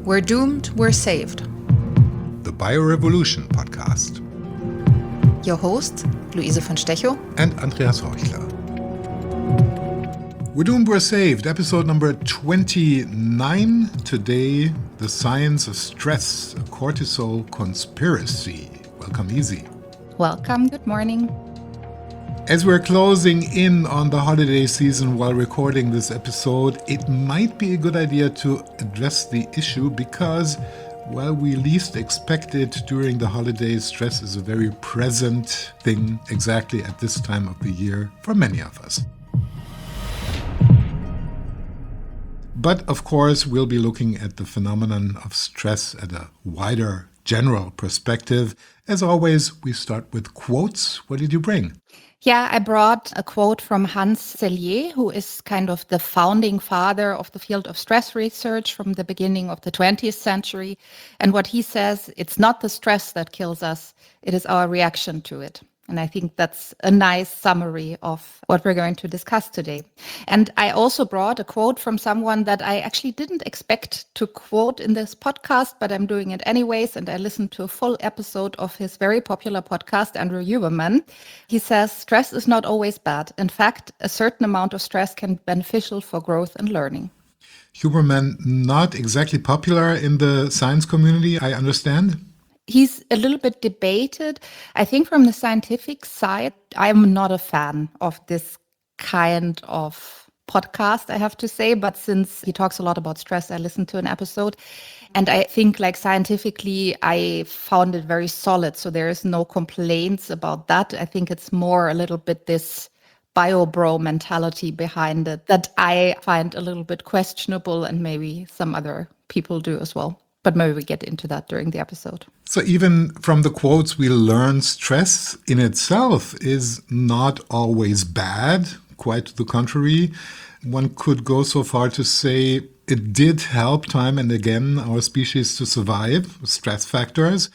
We're doomed, we're saved. The Biorevolution podcast. Your host, Luise von Stechow and Andreas Heuchler. We're doomed, we're saved, episode number 29. Today, the science of stress, a cortisol conspiracy. Welcome, Easy. Welcome, good morning. As we're closing in on the holiday season while recording this episode, it might be a good idea to address the issue because, while we least expect it during the holidays, stress is a very present thing exactly at this time of the year for many of us. But of course, we'll be looking at the phenomenon of stress at a wider, general perspective. As always, we start with quotes. What did you bring? Yeah, I brought a quote from Hans Selye, who is kind of the founding father of the field of stress research from the beginning of the 20th century. And what he says, it's not the stress that kills us, it is our reaction to it. And I think that's a nice summary of what we're going to discuss today. And I also brought a quote from someone that I actually didn't expect to quote in this podcast, but I'm doing it anyways. And I listened to a full episode of his very popular podcast, Andrew Huberman. He says, stress is not always bad. In fact, a certain amount of stress can be beneficial for growth and learning. Huberman, not exactly popular in the science community, I understand. He's a little bit debated. I think from the scientific side, I'm not a fan of this kind of podcast, I have to say. But since he talks a lot about stress, I listened to an episode. And I think like scientifically, I found it very solid. So there is no complaints about that. I think it's more a little bit this bio-bro mentality behind it that I find a little bit questionable, and maybe some other people do as well. But maybe we get into that during the episode. So even from the quotes, we learn stress in itself is not always bad, quite to the contrary. One could go so far to say it did help time and again our species to survive, stress factors.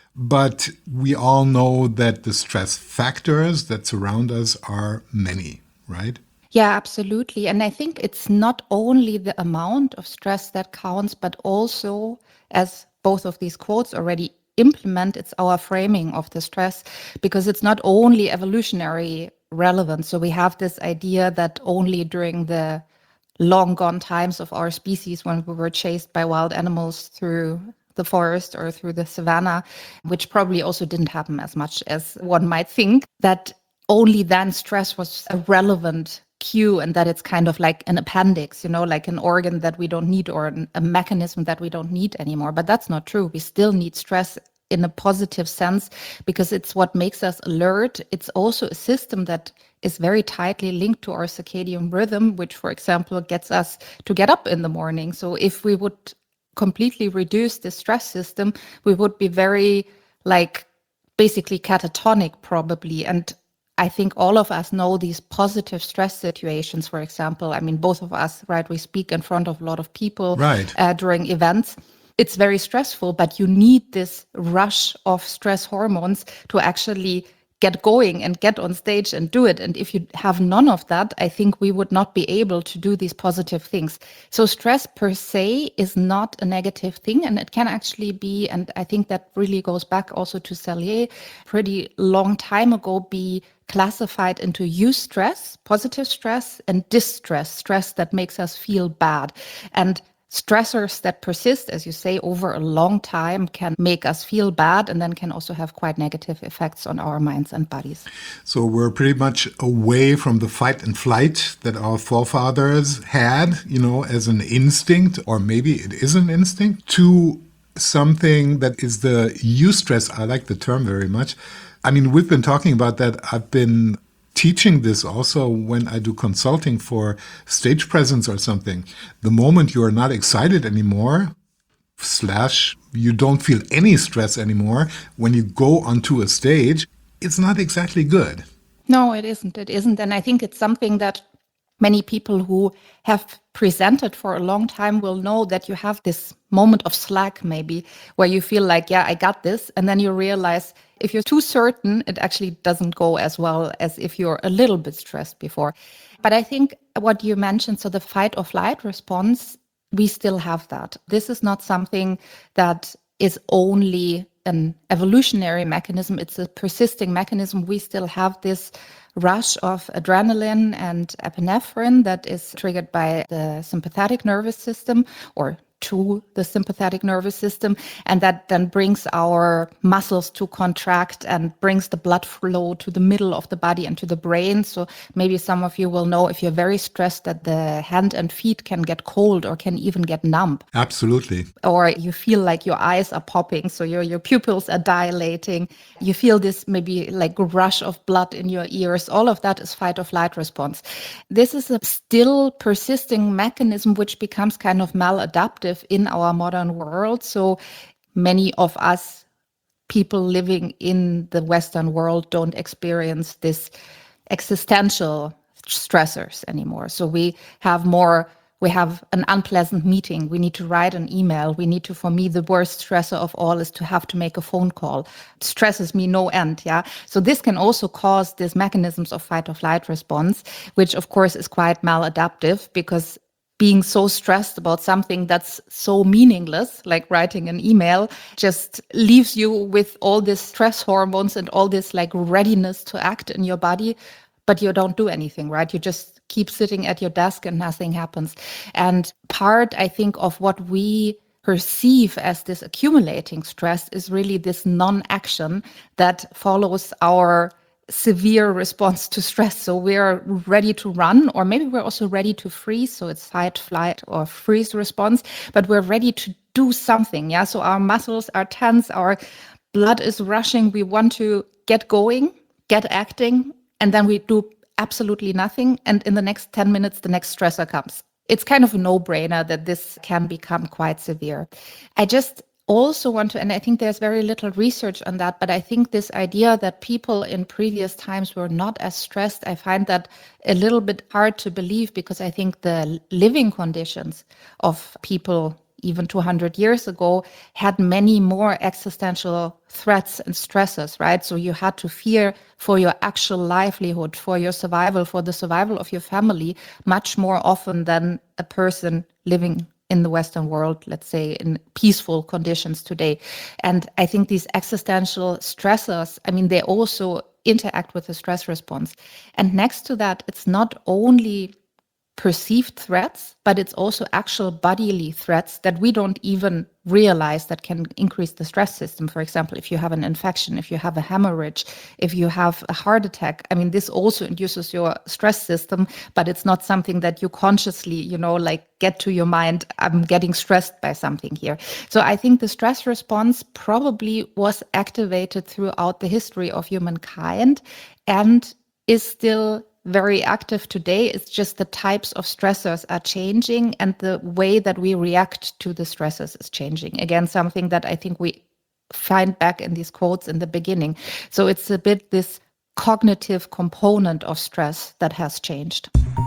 But we all know that the stress factors that surround us are many, right? Yeah, absolutely. And I think it's not only the amount of stress that counts, but also, as both of these quotes already implement, it's our framing of the stress, because it's not only evolutionary relevance. So we have this idea that only during the long gone times of our species, when we were chased by wild animals through the forest or through the savannah, which probably also didn't happen as much as one might think, that only then stress was a relevant cue, and that it's kind of like an appendix, like an organ that we don't need or a mechanism that we don't need anymore. But that's not true. We still need stress in a positive sense because it's what makes us alert. It's also a system that is very tightly linked to our circadian rhythm, which, for example, gets us to get up in the morning. So if we would completely reduce the stress system, we would be very basically catatonic probably. And I think all of us know these positive stress situations, for example. I mean, both of us, right? We speak in front of a lot of people during events. It's very stressful, but you need this rush of stress hormones to actually get going and get on stage and do it. And if you have none of that, I think we would not be able to do these positive things. So stress per se is not a negative thing, and it can actually be, and I think that really goes back also to Selye, pretty long time ago, be classified into eustress, positive stress, and distress, stress that makes us feel bad. And stressors that persist, as you say, over a long time can make us feel bad and then can also have quite negative effects on our minds and bodies. So we're pretty much away from the fight and flight that our forefathers had, as an instinct, or maybe it is an instinct, to something that is the eustress. I like the term very much. I mean, we've been talking about that. I've been teaching this also when I do consulting for stage presence or something. The moment you are not excited anymore, / you don't feel any stress anymore, when you go onto a stage, it's not exactly good. No, it isn't. It isn't. And I think it's something that many people who have presented for a long time will know, that you have this moment of slack maybe where you feel like, yeah, I got this. And then you realize if you're too certain, it actually doesn't go as well as if you're a little bit stressed before. But I think what you mentioned, so the fight or flight response, we still have that. This is not something that is only an evolutionary mechanism. It's a persisting mechanism. We still have this rush of adrenaline and epinephrine that is triggered by the sympathetic nervous system, or to the sympathetic nervous system, and that then brings our muscles to contract and brings the blood flow to the middle of the body and to the brain. So maybe some of you will know, if you're very stressed, that the hand and feet can get cold or can even get numb. Absolutely. Or you feel like your eyes are popping, so your pupils are dilating. You feel this maybe like rush of blood in your ears. All of that is fight or flight response. This is a still persisting mechanism which becomes kind of maladaptive in our modern world. So many of us people living in the Western world don't experience this existential stressors anymore. So we have an unpleasant meeting. We need to write an email. For me, the worst stressor of all is to have to make a phone call. It stresses me no end. Yeah. So this can also cause these mechanisms of fight or flight response, which of course is quite maladaptive, because being so stressed about something that's so meaningless, like writing an email, just leaves you with all these stress hormones and all this like readiness to act in your body, but you don't do anything, right? You just keep sitting at your desk and nothing happens. And part, I think, of what we perceive as this accumulating stress is really this non-action that follows our severe response to stress. So we're ready to run, or maybe we're also ready to freeze. So it's fight, flight, or freeze response, but we're ready to do something. Yeah. So our muscles are tense, our blood is rushing. We want to get going, get acting, and then we do absolutely nothing. And in the next 10 minutes, the next stressor comes. It's kind of a no-brainer that this can become quite severe. I just also want to, and I think there's very little research on that, but I think this idea that people in previous times were not as stressed, I find that a little bit hard to believe, because I think the living conditions of people even 200 years ago had many more existential threats and stresses, right? So you had to fear for your actual livelihood, for your survival, for the survival of your family, much more often than a person living in the Western world, let's say, in peaceful conditions today. And I think these existential stressors, I mean, they also interact with the stress response. And next to that, it's not only perceived threats, but it's also actual bodily threats that we don't even realize that can increase the stress system. For example, if you have an infection, if you have a hemorrhage, if you have a heart attack, I mean, this also induces your stress system, but it's not something that you consciously, like get to your mind, I'm getting stressed by something here. So I think the stress response probably was activated throughout the history of humankind and is still very active today. It's just the types of stressors are changing and the way that we react to the stressors is changing. Again, something that I think we find back in these quotes in the beginning. So it's a bit this cognitive component of stress that has changed.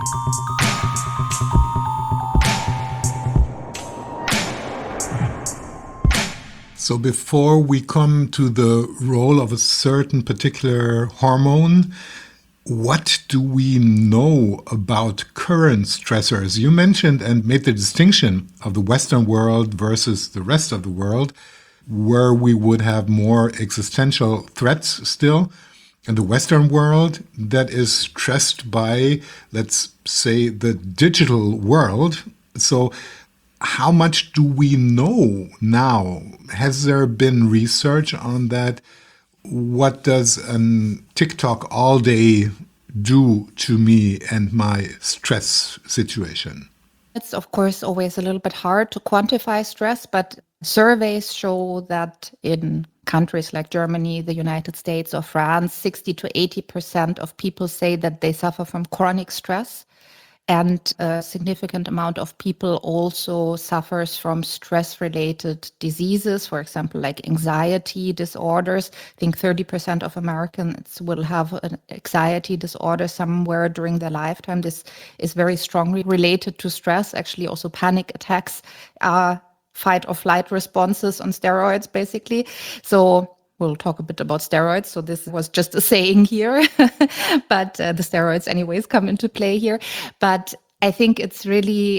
So before we come to the role of a certain particular hormone, what do we know about current stressors? You mentioned and made the distinction of the Western world versus the rest of the world, where we would have more existential threats still. In the Western world, that is stressed by, let's say, the digital world. So how much do we know now? Has there been research on that? What does a TikTok all day do to me and my stress situation? It's, of course, always a little bit hard to quantify stress, but surveys show that in countries like Germany, the United States, or France, 60 to 80% of people say that they suffer from chronic stress. And a significant amount of people also suffers from stress-related diseases, for example, like anxiety disorders. I think 30% of Americans will have an anxiety disorder somewhere during their lifetime. This is very strongly related to stress. Actually, also panic attacks are fight or flight responses on steroids, basically. So we'll talk a bit about steroids. So this was just a saying here, but the steroids anyways come into play here. But I think it's really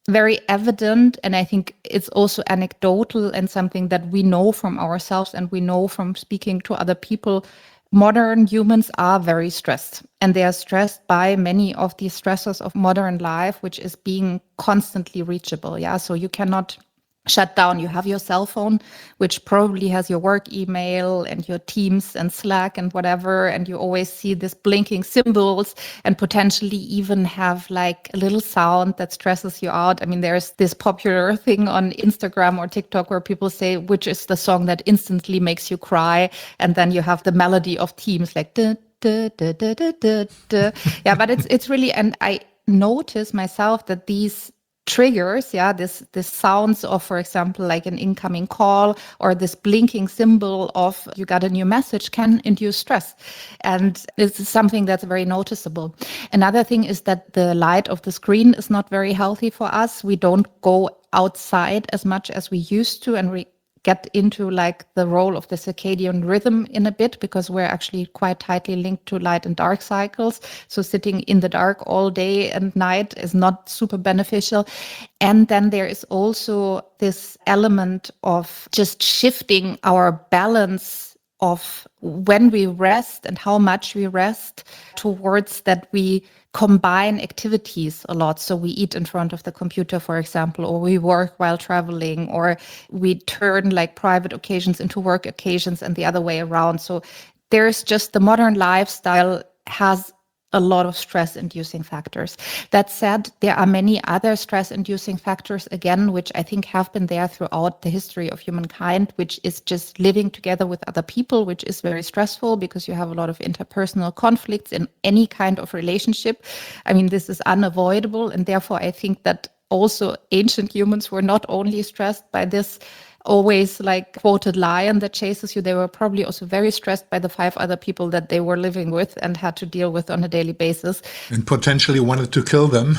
very evident, and I think it's also anecdotal and something that we know from ourselves and we know from speaking to other people. Modern humans are very stressed, and they are stressed by many of these stressors of modern life, which is being constantly reachable. Yeah, so you cannot shut down. You have your cell phone, which probably has your work email and your Teams and Slack and whatever, and you always see this blinking symbols and potentially even have like a little sound that stresses you out. I mean, there's this popular thing on Instagram or TikTok where people say, which is the song that instantly makes you cry, and then you have the melody of Teams like duh, duh, duh, duh, duh, duh, duh. Yeah, but it's really, and I notice myself that these triggers, this sounds of, for example, like an incoming call or this blinking symbol of you got a new message can induce stress. And this is something that's very noticeable. Another thing is that the light of the screen is not very healthy for us. We don't go outside as much as we used to, and we get into like the role of the circadian rhythm in a bit, because we're actually quite tightly linked to light and dark cycles. So sitting in the dark all day and night is not super beneficial. And then there is also this element of just shifting our balance of when we rest and how much we rest towards that we combine activities a lot. So we eat in front of the computer, for example, or we work while traveling, or we turn like private occasions into work occasions and the other way around. So there's just the modern lifestyle has a lot of stress-inducing factors. That said, there are many other stress-inducing factors, again, which I think have been there throughout the history of humankind, which is just living together with other people, which is very stressful because you have a lot of interpersonal conflicts in any kind of relationship. I mean, this is unavoidable. And therefore, I think that also ancient humans were not only stressed by this always like quoted lion that chases you, they were probably also very stressed by the 5 other people that they were living with and had to deal with on a daily basis. And potentially wanted to kill them.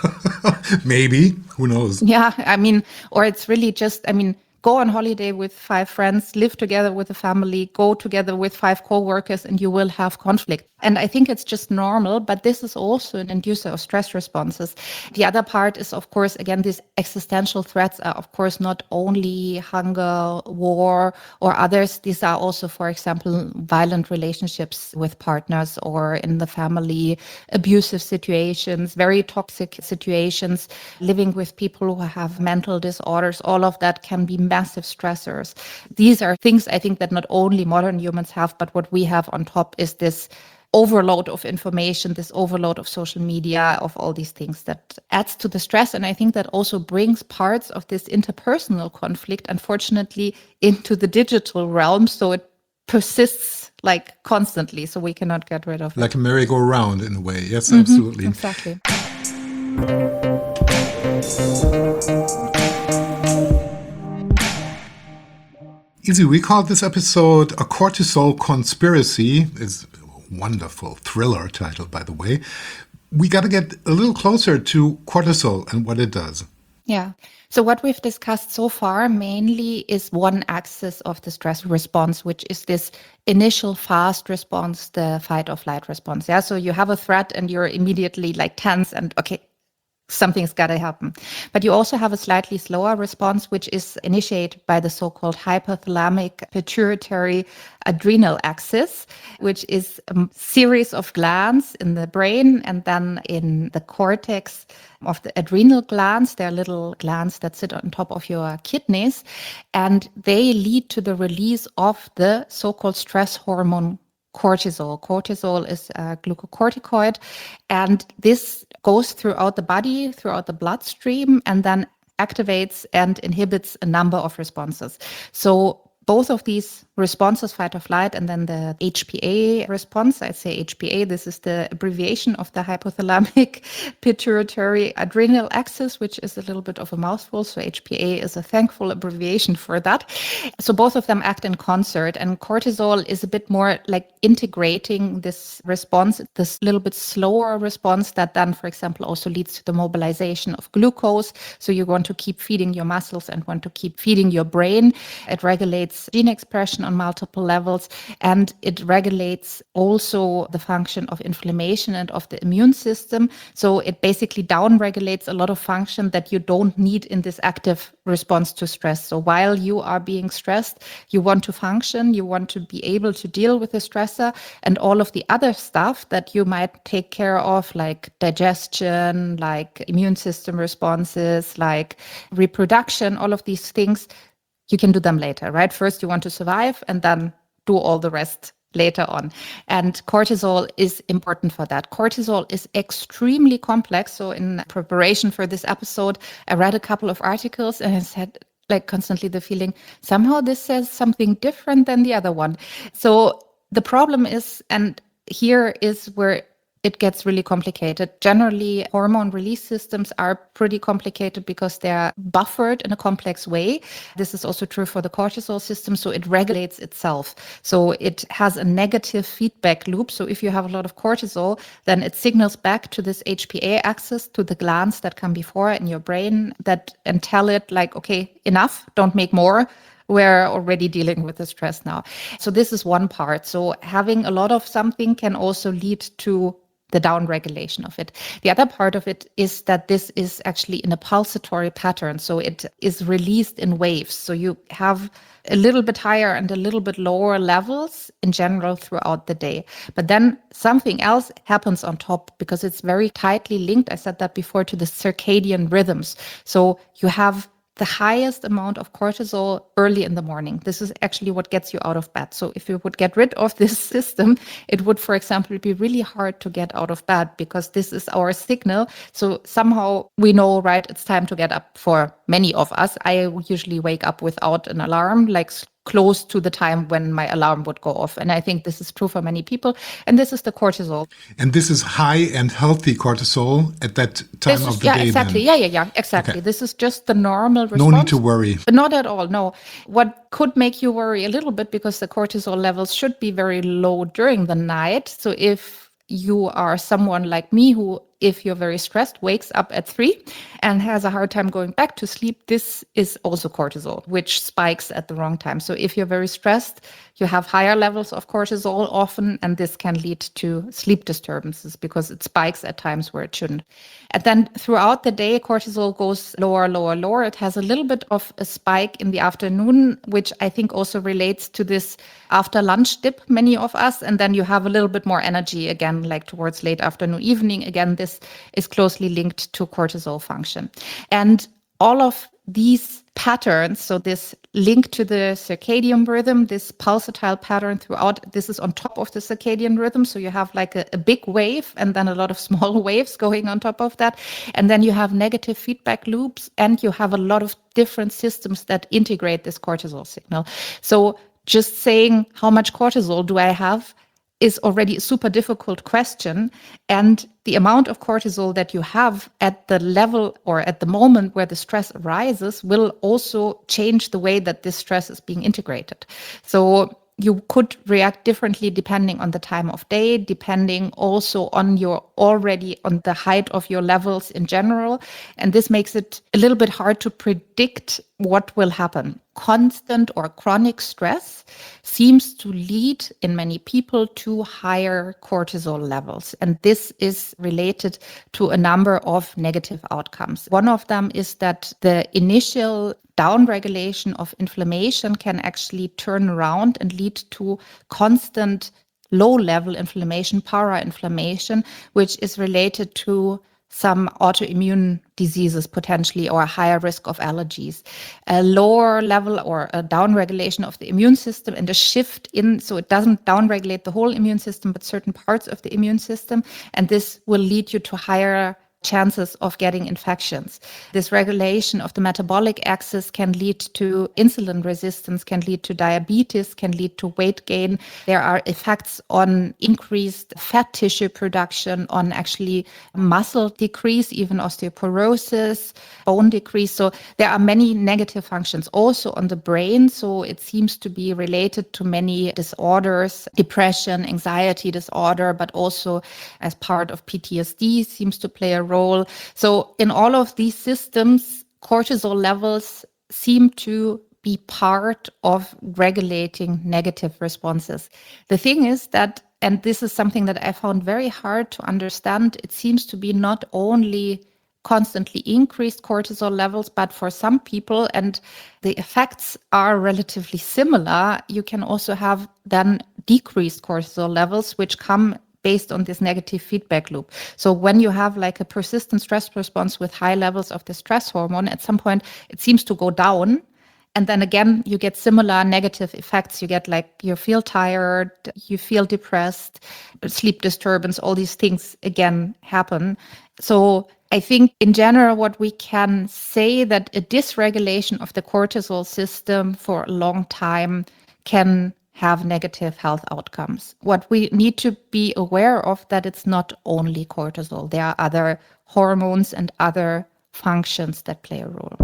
Maybe, who knows? Yeah, I mean, or it's really just, I mean, go on holiday with 5 friends, live together with a family, go together with 5 co-workers, and you will have conflict. And I think it's just normal, but this is also an inducer of stress responses. The other part is, of course, again, these existential threats are, of course, not only hunger, war, or others. These are also, for example, violent relationships with partners or in the family, abusive situations, very toxic situations, living with people who have mental disorders. All of that can be massive stressors. These are things I think that not only modern humans have, but what we have on top is this overload of information, this overload of social media, of all these things that adds to the stress. And I think that also brings parts of this interpersonal conflict, unfortunately, into the digital realm. So it persists like constantly. So we cannot get rid of it. Like a merry-go-round in a way. Yes, absolutely. Exactly. Easy, we called this episode A Cortisol Conspiracy. It's a wonderful thriller title, by the way. We got to get a little closer to cortisol and what it does. Yeah. So what we've discussed so far mainly is one axis of the stress response, which is this initial fast response, the fight or flight response. Yeah. So you have a threat and you're immediately like tense and okay, something's got to happen. But you also have a slightly slower response, which is initiated by the so-called hypothalamic pituitary adrenal axis, which is a series of glands in the brain and then in the cortex of the adrenal glands. They're little glands that sit on top of your kidneys, and they lead to the release of the so-called stress hormone cortisol. Cortisol is a glucocorticoid, and this goes throughout the body, throughout the bloodstream, and then activates and inhibits a number of responses. So both of these responses, fight or flight, and then the HPA response, I say HPA, this is the abbreviation of the hypothalamic pituitary adrenal axis, which is a little bit of a mouthful. So HPA is a thankful abbreviation for that. So both of them act in concert, and cortisol is a bit more like integrating this response, this little bit slower response that then, for example, also leads to the mobilization of glucose. So you want to keep feeding your muscles and want to keep feeding your brain. It regulates gene expression on multiple levels, and it regulates also the function of inflammation and of the immune system. So it basically downregulates a lot of function that you don't need in this active response to stress. So while you are being stressed, you want to function, you want to be able to deal with the stressor, and all of the other stuff that you might take care of, like digestion, like immune system responses, like reproduction, all of these things, you can do them later, right? First, you want to survive and then do all the rest later on. And cortisol is important for that. Cortisol is extremely complex. So in preparation for this episode, I read a couple of articles and I said, like, constantly the feeling, somehow this says something different than the other one. So the problem is, and here is where it gets really complicated. Generally, hormone release systems are pretty complicated because they're buffered in a complex way. This is also true for the cortisol system. So it regulates itself. So it has a negative feedback loop. So if you have a lot of cortisol, then it signals back to this HPA axis, to the glands that come before in your brain, and tell it like, okay, enough, don't make more. We're already dealing with the stress now. So this is one part. So having a lot of something can also lead to the downregulation of it. The other part of it is that this is actually in a pulsatory pattern. So it is released in waves. So you have a little bit higher and a little bit lower levels in general throughout the day. But then something else happens on top because it's very tightly linked, I said that before, to the circadian rhythms. So you have the highest amount of cortisol early in the morning. This is actually what gets you out of bed. So if you would get rid of this system, it would, for example, be really hard to get out of bed because this is our signal. So somehow we know, right, it's time to get up for many of us. I usually wake up without an alarm, like close to the time when my alarm would go off. And I think this is true for many people. And this is the cortisol. And this is high and healthy cortisol at that time of the day. Exactly. Then. Yeah, exactly. Okay. This is just the normal response. No need to worry. Not at all, no. What could make you worry a little bit, because the cortisol levels should be very low during the night. So if you are someone like me who, if you're very stressed, wakes up at 3 and has a hard time going back to sleep, this is also cortisol, which spikes at the wrong time. So if you're very stressed, you have higher levels of cortisol often, and this can lead to sleep disturbances because it spikes at times where it shouldn't. And then throughout the day, cortisol goes lower, lower, lower. It has a little bit of a spike in the afternoon, which I think also relates to this after lunch dip, many of us. And then you have a little bit more energy again, like towards late afternoon, evening. Again, this is closely linked to cortisol function. And all of these patterns, so this link to the circadian rhythm, this pulsatile pattern throughout, this is on top of the circadian rhythm. So you have like a big wave and then a lot of small waves going on top of that. And then you have negative feedback loops, and you have a lot of different systems that integrate this cortisol signal. So just saying how much cortisol do I have is already a super difficult question. And the amount of cortisol that you have at the level or at the moment where the stress arises will also change the way that this stress is being integrated. So you could react differently depending on the time of day, depending also on the height of your levels in general. And this makes it a little bit hard to predict what will happen. Constant or chronic stress seems to lead in many people to higher cortisol levels. And this is related to a number of negative outcomes. One of them is that the initial downregulation of inflammation can actually turn around and lead to constant low-level inflammation, parainflammation, which is related to some autoimmune diseases potentially, or a higher risk of allergies. A lower level or a downregulation of the immune system and a shift in, so it doesn't downregulate the whole immune system, but certain parts of the immune system. And this will lead you to higher chances of getting infections. This regulation of the metabolic axis can lead to insulin resistance, can lead to diabetes, can lead to weight gain. There are effects on increased fat tissue production, on actually muscle decrease, even osteoporosis, bone decrease. So there are many negative functions also on the brain. So it seems to be related to many disorders, depression, anxiety disorder, but also as part of PTSD seems to play a role. So in all of these systems, cortisol levels seem to be part of regulating negative responses. The thing is that, and this is something that I found very hard to understand, it seems to be not only constantly increased cortisol levels, but for some people, and the effects are relatively similar, you can also have then decreased cortisol levels, which come based on this negative feedback loop. So when you have like a persistent stress response with high levels of the stress hormone, at some point it seems to go down. And then again, you get similar negative effects. You get like, you feel tired, you feel depressed, sleep disturbance, all these things again happen. So I think in general, what we can say that a dysregulation of the cortisol system for a long time can have negative health outcomes. What we need to be aware of that it's not only cortisol. There are other hormones and other functions that play a role.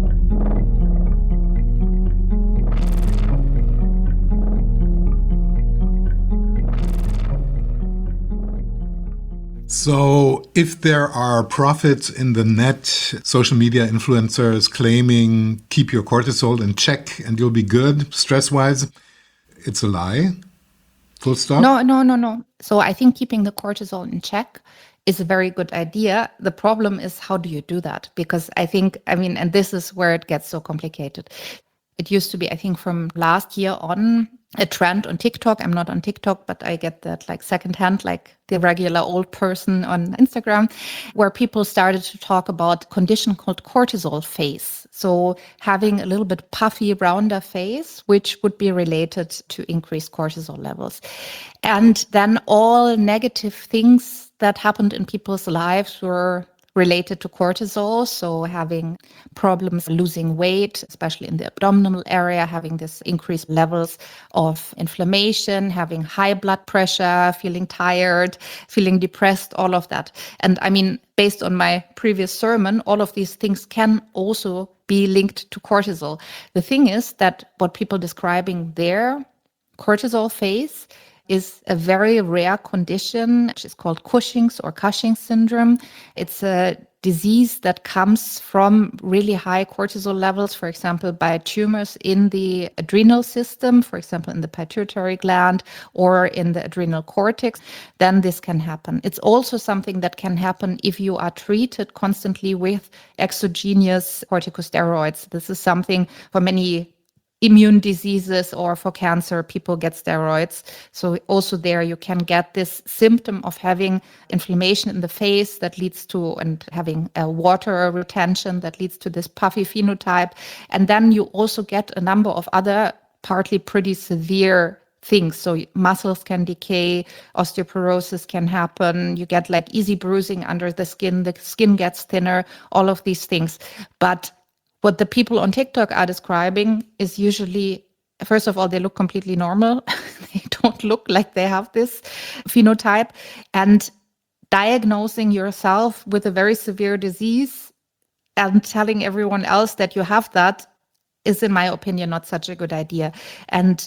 So if there are profits in the net, social media influencers claiming keep your cortisol in check and you'll be good stress-wise, it's a lie. Full stop? No. So I think keeping the cortisol in check is a very good idea. The problem is, how do you do that? Because and this is where it gets so complicated. It used to be, I think, from last year on, a trend on TikTok. I'm not on TikTok, but I get that like secondhand, like the regular old person on Instagram, where people started to talk about a condition called cortisol face. So having a little bit puffy, rounder face, which would be related to increased cortisol levels. And then all negative things that happened in people's lives were related to cortisol. So having problems losing weight, especially in the abdominal area, having this increased levels of inflammation, having high blood pressure, feeling tired, feeling depressed, all of that. And based on my previous sermon, all of these things can also be linked to cortisol. The thing is that what people describing their cortisol phase is a very rare condition, which is called Cushing's or Cushing syndrome. It's a disease that comes from really high cortisol levels, for example, by tumors in the adrenal system, for example, in the pituitary gland or in the adrenal cortex. Then this can happen. It's also something that can happen if you are treated constantly with exogenous corticosteroids. This is something for many immune diseases or for cancer, people get steroids. So also there you can get this symptom of having inflammation in the face that leads to, and having a water retention that leads to this puffy phenotype. And then you also get a number of other partly pretty severe things. So muscles can decay, osteoporosis can happen, you get like easy bruising under the skin gets thinner, all of these things. But what the people on TikTok are describing is usually, first of all, they look completely normal. They don't look like they have this phenotype. And diagnosing yourself with a very severe disease and telling everyone else that you have that is, in my opinion, not such a good idea. And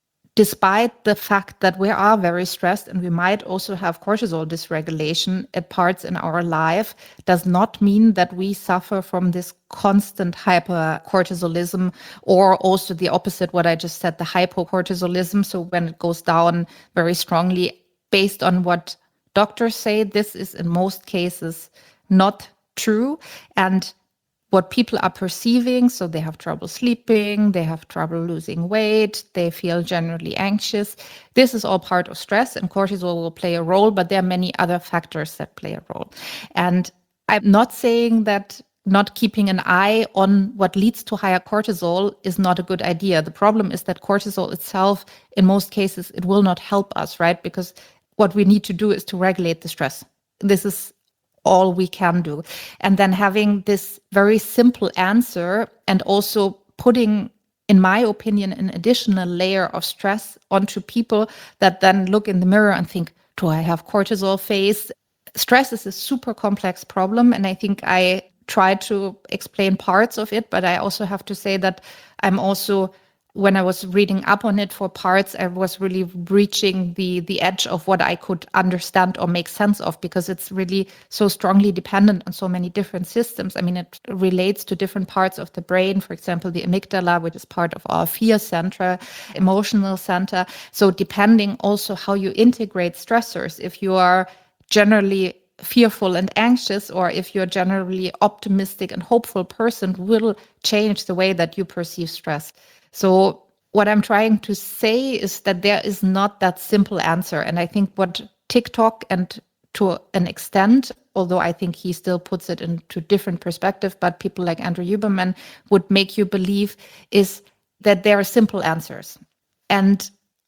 despite the fact that we are very stressed and we might also have cortisol dysregulation at parts in our life, does not mean that we suffer from this constant hypercortisolism, or also the opposite, what I just said, the hypocortisolism. So when it goes down very strongly, based on what doctors say, this is in most cases not true. And what people are perceiving, so they have trouble sleeping, they have trouble losing weight, they feel generally anxious. This is all part of stress, and cortisol will play a role, but there are many other factors that play a role. And I'm not saying that not keeping an eye on what leads to higher cortisol is not a good idea. The problem is that cortisol itself, in most cases, it will not help us, right? Because what we need to do is to regulate the stress. This is all we can do. And then having this very simple answer, and also putting, in my opinion, an additional layer of stress onto people that then look in the mirror and think, do I have cortisol phase? Stress is a super complex problem. And I think I try to explain parts of it, but I also have to say that I'm also when I was reading up on it for parts, I was really reaching the edge of what I could understand or make sense of, because it's really so strongly dependent on so many different systems. I mean, it relates to different parts of the brain, for example, the amygdala, which is part of our fear center, emotional center. So depending also how you integrate stressors, if you are generally fearful and anxious, or if you're generally optimistic and hopeful person, will change the way that you perceive stress. So what I'm trying to say is that there is not that simple answer. And I think what TikTok, and to an extent, although I think he still puts it into different perspective, but people like Andrew Huberman would make you believe, is that there are simple answers. And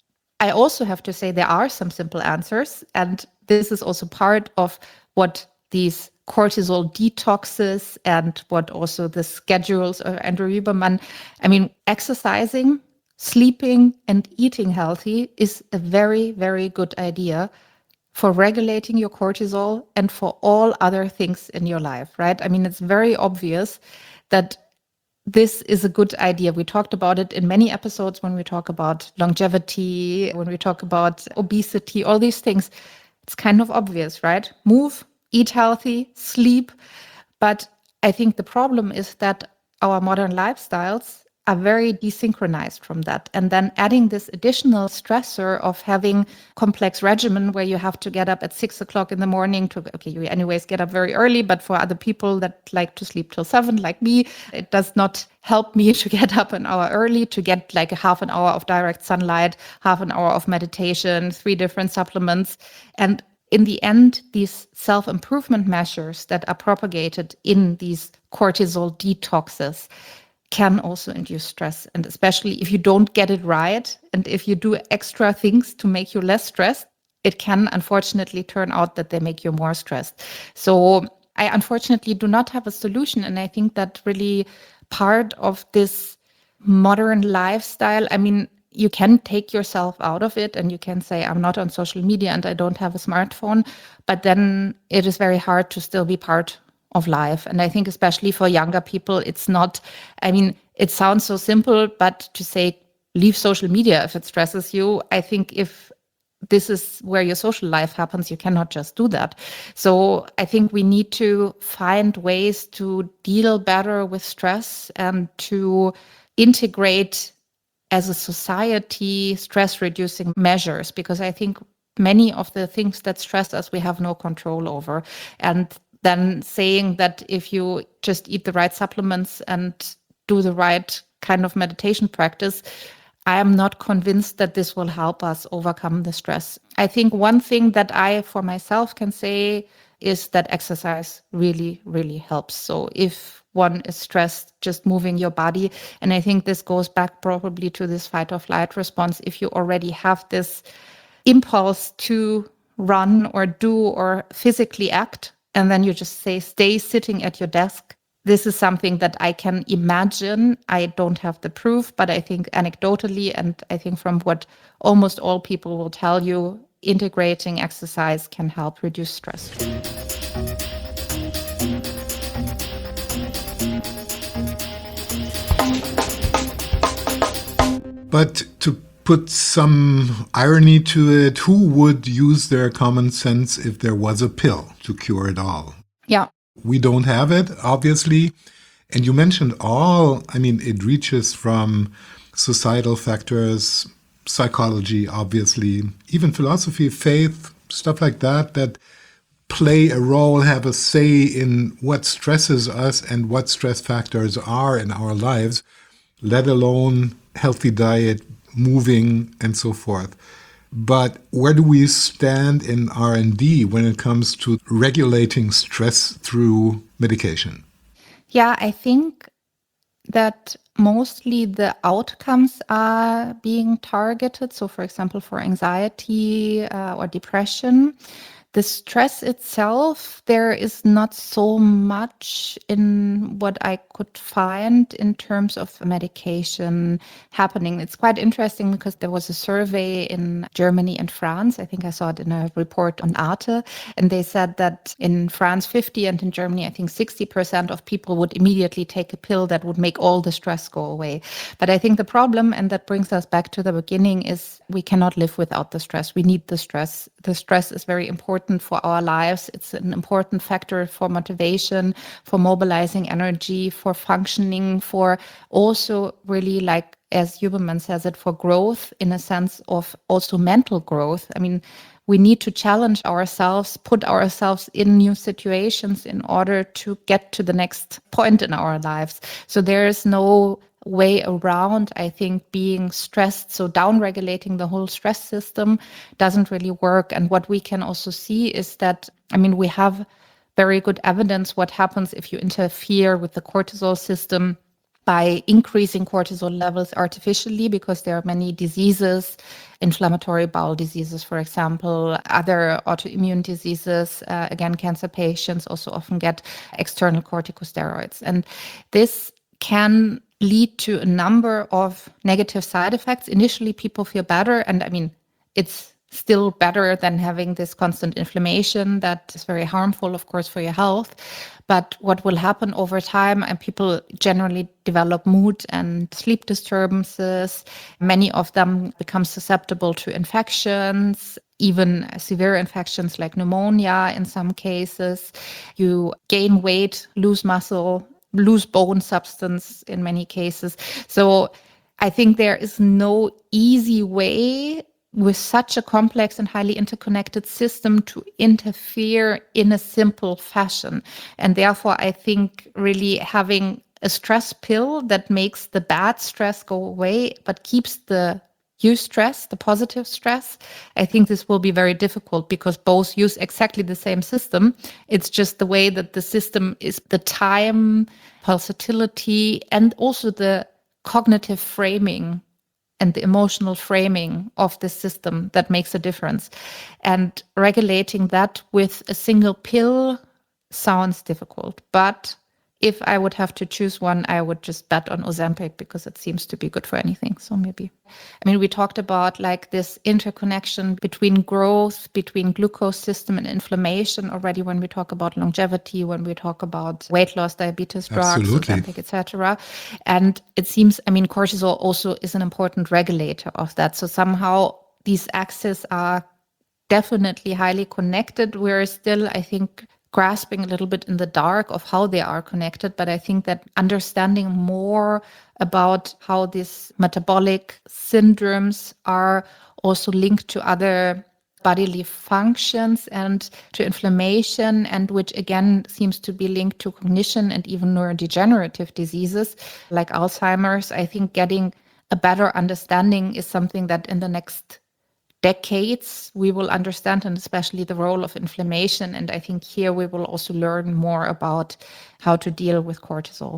I also have to say there are some simple answers. And this is also part of what these cortisol detoxes and what also the schedules of Andrew Huberman. I mean, exercising, sleeping, and eating healthy is a very, very good idea for regulating your cortisol and for all other things in your life, right? I mean, it's very obvious that this is a good idea. We talked about it in many episodes when we talk about longevity, when we talk about obesity, all these things. It's kind of obvious, right? Move, eat healthy, sleep. But I think the problem is that our modern lifestyles are very desynchronized from that. And then adding this additional stressor of having complex regimen where you have to get up at 6 o'clock in the morning you anyways get up very early, but for other people that like to sleep till 7, like me, it does not help me to get up an hour early, to get like a half an hour of direct sunlight, half an hour of meditation, 3 different supplements. And in the end, these self-improvement measures that are propagated in these cortisol detoxes can also induce stress. And especially if you don't get it right, and if you do extra things to make you less stressed, it can unfortunately turn out that they make you more stressed. So I unfortunately do not have a solution. And I think that really part of this modern lifestyle, I mean, you can take yourself out of it and you can say, I'm not on social media and I don't have a smartphone, but then it is very hard to still be part of life. And I think especially for younger people, it's not, I mean, it sounds so simple, but to say, leave social media if it stresses you, I think if this is where your social life happens, you cannot just do that. So I think we need to find ways to deal better with stress and to integrate as a society stress reducing measures, because I think many of the things that stress us, we have no control over. And then saying that if you just eat the right supplements and do the right kind of meditation practice, I am not convinced that this will help us overcome the stress. I think one thing that I, for myself, can say is that exercise really, really helps. So if one is stressed, just moving your body. And I think this goes back probably to this fight or flight response. If you already have this impulse to run or do or physically act, and then you just say, stay sitting at your desk. This is something that I can imagine. I don't have the proof, but I think anecdotally, and I think from what almost all people will tell you, integrating exercise can help reduce stress. But to put some irony to it, who would use their common sense if there was a pill to cure it all? Yeah. We don't have it, obviously. And you mentioned all, I mean, it reaches from societal factors, psychology, obviously, even philosophy, faith, stuff like that, that play a role, have a say in what stresses us and what stress factors are in our lives, let alone healthy diet, moving, and so forth. But where do we stand in R&D when it comes to regulating stress through medication? Yeah, I think that mostly the outcomes are being targeted. So, for example, for anxiety or depression, The stress itself, there is not so much in what I could find in terms of medication happening. It's quite interesting because there was a survey in Germany and France. I think I saw it in a report on Arte. And they said that in France, 50, and in Germany, I think 60% of people would immediately take a pill that would make all the stress go away. But I think the problem, and that brings us back to the beginning, is we cannot live without the stress. We need the stress. The stress is very important for our lives. It's an important factor for motivation, for mobilizing energy, for functioning, for also really, like as Huberman says it, for growth in a sense of also mental growth. I mean, we need to challenge ourselves, put ourselves in new situations in order to get to the next point in our lives. So there is no way around, I think, being stressed. So downregulating the whole stress system doesn't really work. And what we can also see is that, I mean, we have very good evidence what happens if you interfere with the cortisol system by increasing cortisol levels artificially, because there are many diseases, inflammatory bowel diseases, for example, other autoimmune diseases. Again, cancer patients also often get external corticosteroids. And this can lead to a number of negative side effects. Initially, people feel better. And I mean, it's still better than having this constant inflammation that is very harmful, of course, for your health. But what will happen over time, and people generally develop mood and sleep disturbances. Many of them become susceptible to infections, even severe infections like pneumonia in some cases. You gain weight, lose muscle, lose bone substance in many cases. So I think there is no easy way with such a complex and highly interconnected system to interfere in a simple fashion. And therefore, I think really having a stress pill that makes the bad stress go away, but keeps the eustress, the positive stress, I think this will be very difficult because both use exactly the same system. It's just the way that the system is, the time, pulsatility, and also the cognitive framing and the emotional framing of the system that makes a difference. And regulating that with a single pill sounds difficult. But if I would have to choose one, I would just bet on Ozempic because it seems to be good for anything. So maybe, I mean, we talked about like this interconnection between growth, between glucose system and inflammation already when we talk about longevity, when we talk about weight loss, diabetes drugs, Ozempic, etc. And it seems, I mean, cortisol also is an important regulator of that. So somehow these axes are definitely highly connected. We're still, I think, grasping a little bit in the dark of how they are connected. But I think that understanding more about how these metabolic syndromes are also linked to other bodily functions and to inflammation, and which again seems to be linked to cognition and even neurodegenerative diseases like Alzheimer's, I think getting a better understanding is something that in the next decades we will understand, and especially the role of inflammation. And I think here we will also learn more about how to deal with cortisol.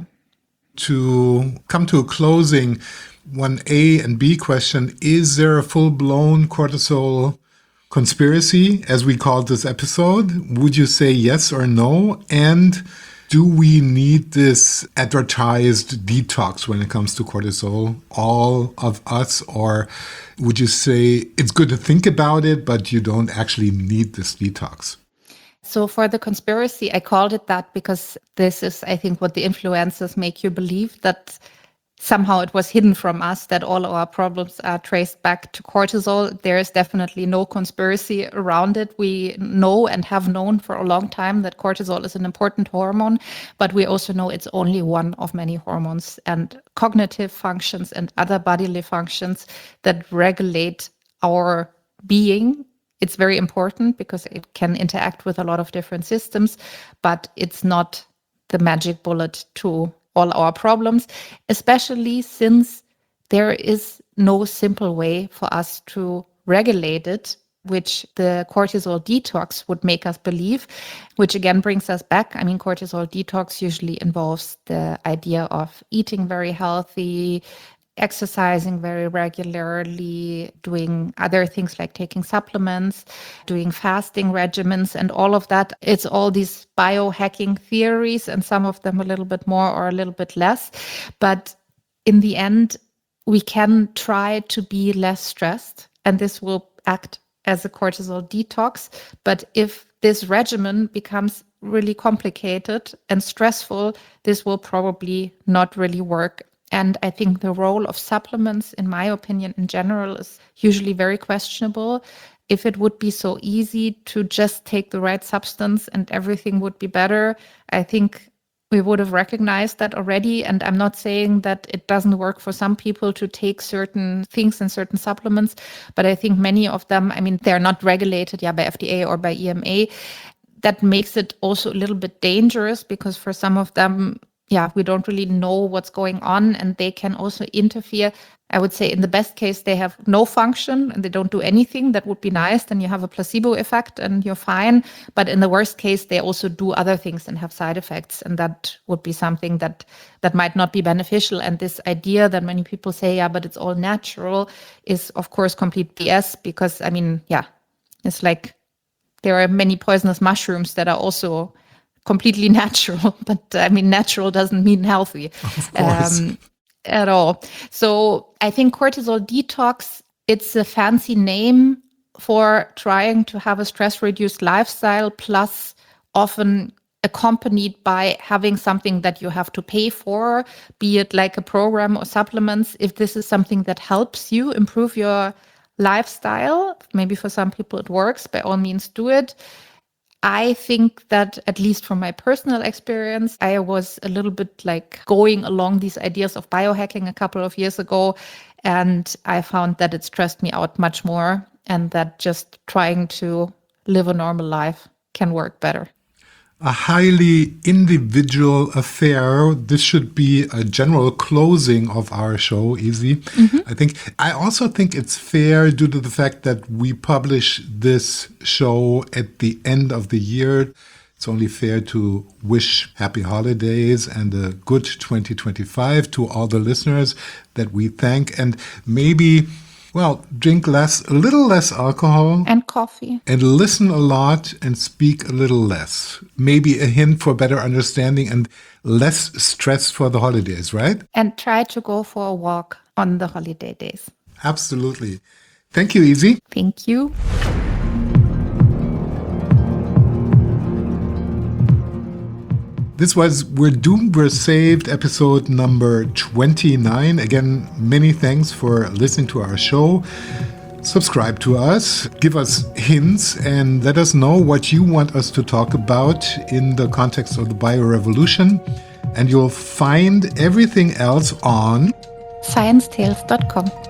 To come to a closing, one A and B question, is there a full-blown cortisol conspiracy, as we called this episode? Would you say yes or no? And do we need this advertised detox when it comes to cortisol, all of us? Or would you say it's good to think about it, but you don't actually need this detox? So for the conspiracy, I called it that because this is, I think, what the influencers make you believe, that somehow it was hidden from us, that all our problems are traced back to cortisol. There is definitely no conspiracy around it. We know and have known for a long time that cortisol is an important hormone, but we also know it's only one of many hormones, and cognitive functions and other bodily functions that regulate our being. It's very important because it can interact with a lot of different systems, but it's not the magic bullet to all our problems, especially since there is no simple way for us to regulate it, which the cortisol detox would make us believe, which again brings us back. I mean, cortisol detox usually involves the idea of eating very healthy, exercising very regularly, doing other things like taking supplements, doing fasting regimens, and all of that. It's all these biohacking theories, and some of them a little bit more or a little bit less. But in the end, we can try to be less stressed, and this will act as a cortisol detox. But if this regimen becomes really complicated and stressful, this will probably not really work. And I think the role of supplements, in my opinion, in general, is usually very questionable. If it would be so easy to just take the right substance and everything would be better, I think we would have recognized that already. And I'm not saying that it doesn't work for some people to take certain things and certain supplements, but I think many of them, I mean, they're not regulated by FDA or by EMA. That makes it also a little bit dangerous because for some of them, we don't really know what's going on, and they can also interfere. I would say in the best case, they have no function and they don't do anything. That would be nice. Then you have a placebo effect and you're fine. But in the worst case, they also do other things and have side effects. And that would be something that might not be beneficial. And this idea that many people say, but it's all natural is, of course, complete BS because, I mean, it's like there are many poisonous mushrooms that are also completely natural. But I mean, natural doesn't mean healthy. Of course. At all. So I think cortisol detox, it's a fancy name for trying to have a stress-reduced lifestyle, plus often accompanied by having something that you have to pay for, be it like a program or supplements. If this is something that helps you improve your lifestyle, maybe for some people it works, by all means do it. I think that, at least from my personal experience, I was a little bit like going along these ideas of biohacking a couple of years ago, and I found that it stressed me out much more, and that just trying to live a normal life can work better. A highly individual affair. This should be a general closing of our show, Easy. I also think it's fair, due to the fact that we publish this show at the end of the year. It's only fair to wish happy holidays and a good 2025 to all the listeners that we thank, and maybe, drink less, a little less alcohol. And coffee. And listen a lot and speak a little less. Maybe a hint for better understanding and less stress for the holidays, right? And try to go for a walk on the holiday days. Absolutely. Thank you, Easy. Thank you. This was We're Doomed, We're Saved, episode number 29. Again, many thanks for listening to our show. Subscribe to us, give us hints, and let us know what you want us to talk about in the context of the biorevolution. And you'll find everything else on sciencetales.com.